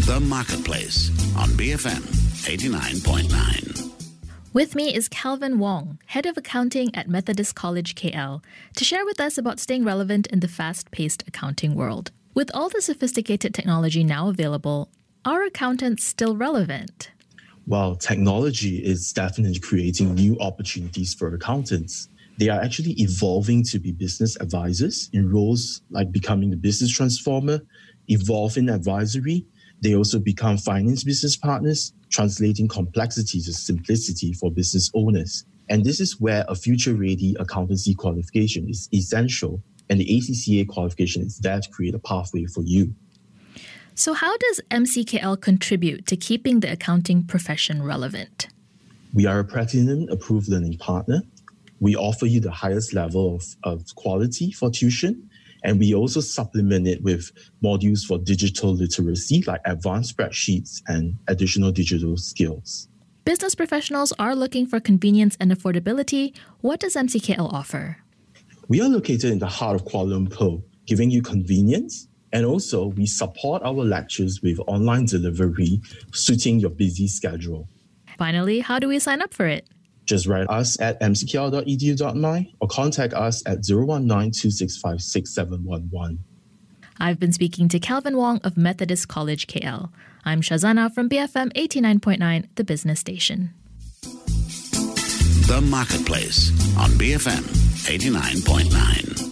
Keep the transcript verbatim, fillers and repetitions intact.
The Marketplace on B F M eighty-nine point nine. With me is Calvin Wong, Head of Accounting at Methodist College K L, to share with us about staying relevant in the fast-paced accounting world. With all the sophisticated technology now available, are accountants still relevant? Well, technology is definitely creating new opportunities for accountants. They are actually evolving to be business advisors in roles like becoming the business transformer, evolving advisory. They also become finance business partners, translating complexity to simplicity for business owners. And this is where a future-ready accountancy qualification is essential, and the A C C A qualification is there to create a pathway for you. So how does M C K L contribute to keeping the accounting profession relevant? We are a Platinum-approved learning partner. We offer you the highest level of, of quality for tuition, and we also supplement it with modules for digital literacy like advanced spreadsheets and additional digital skills. Business professionals are looking for convenience and affordability. What does M C K L offer? We are located in the heart of Kuala Lumpur, giving you convenience, and also we support our lectures with online delivery, suiting your busy schedule. Finally, how do we sign up for it? Just write us at m c k l dot e d u dot m y or contact us at zero one nine two six five six seven one one. I've been speaking to Calvin Wong of Methodist College K L. I'm Shazana from B F M eighty-nine point nine, the business station. The Marketplace on B F M eighty-nine point nine.